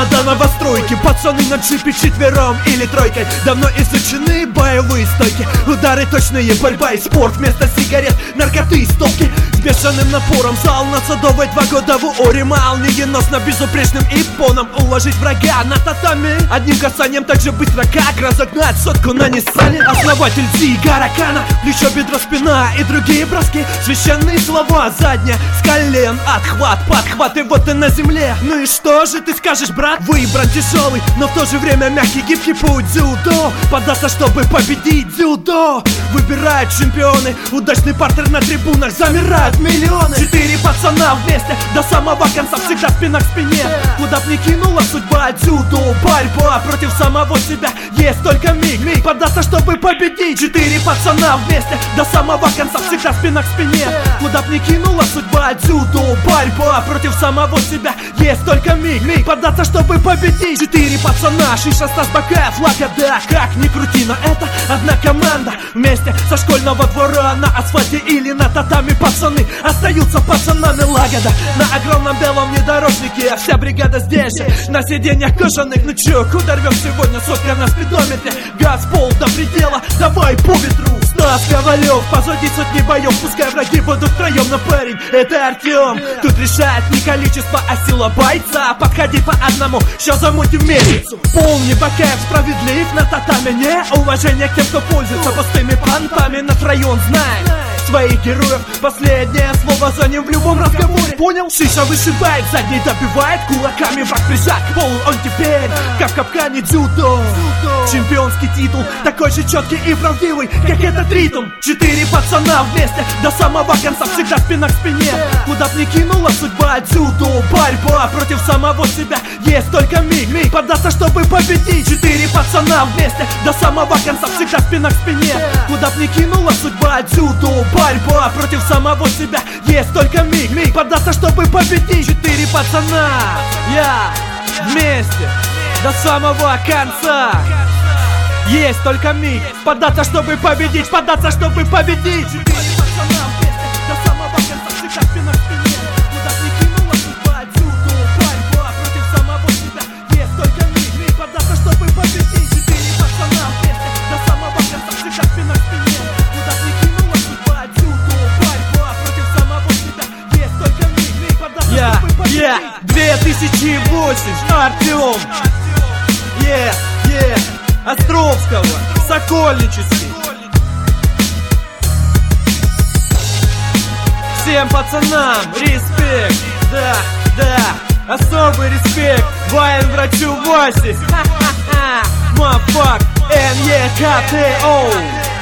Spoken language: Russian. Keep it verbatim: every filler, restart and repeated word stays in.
до новостройки. Пацаны на джипе четвером или тройкой. Давно изучены боевые стойки. Удары точные, борьба и спорт. Вместо сигарет наркоты и стопки. С бешеным напором зал на Садовой два года в уоре. Молниеносно безупречным иппоном уложить врага на татами. Одним касанием так же быстро, как разогнать сотку на Ниссане. Основатель Зигара Кана, плечо, бедро, спина и другие броски. Священные слова, задняя с колен. Отхват, подхват, и вот ты на земле. Ну и что же ты скажешь, брат? Выбран тяжелый, но в то же время мягкий, гибкий путь. Дзюдо, податься, чтобы победить. Дзюдо, выбирают чемпионы. Удачный партнер на трибунах, замирают миллионы. Четыре пацана вместе до самого конца, всегда спина к спине. Куда б ни кинула судьба, дзюдо, борьба против самого себя. Есть только миг, миг, податься, чтобы победить. Четыре пацана вместе до самого конца, всегда спина к спине. Куда б ни кинула судьба, дзюдо, борьба против самого себя. Есть только миг, миг, податься, чтобы победить. Четыре пацана, Шиша, Стас Бакаев, Лагода. Как ни крути, но это одна команда. Вместе со школьного двора на асфальте или на татами пацаны остаются пацанами. Лагода на огромном белом внедорожнике. Вся бригада здесь же, на сиденьях кожаных. Ну чё, куда рвем сегодня, сотка на спидометре. Газ, пол до предела, давай по ветру. Стас Ковалев, позади сотни боев. Пускай враги будут втроем, но парень, это Артем. Тут решает не количество, а сила бойца. Подходи по одному, сейчас замутим месяцу. Помни, Бакаев справедлив на татами. Не уважение к тем, кто пользуется пустыми понтами. На район знает своих героев. Последнее слово за ним в любом разговоре. Понял? Шиша вышибает, задний добивает. Кулаками враг прижат к полу. Он теперь, как в капкане, дзюдо. Чемпионский титул, такой же четкий и правдивый, как этот ритм. Четыре пацана вместе до самого конца, всегда спина к спине. Куда б ни кинула судьба, дзюдо, борьба против самого себя. Есть только миг, миг, податься, чтобы победить. Четыре пацана вместе до самого конца, всегда спина к спине. Куда б ни кинула судьба, дзюдо, борьба против самого себя. Есть только миг, миг, податься, чтобы победить. Четыре пацана, я вместе до самого конца. Есть только миг, податься, чтобы победить, податься, чтобы победить. Четыре пацана вместе до самого конца, всегда спина к спине. Куда б ни кинула судьба, дзюдо, борьба против самого себя. Есть только миг, миг, податься, чтобы победить. Четыре пацана вместе до самого конца, всегда спина к спине. Куда б ни кинула судьба, дзюдо, борьба против самого себя. Есть только миг, миг, податься, yeah, чтобы победить. Yeah. две тысячи восемь, Артем. Yeah, yeah. Островского, Сокольнический. Всем пацанам респект, да, да, особый респект военврачу Васе. Мафак, эн е ка тэ о.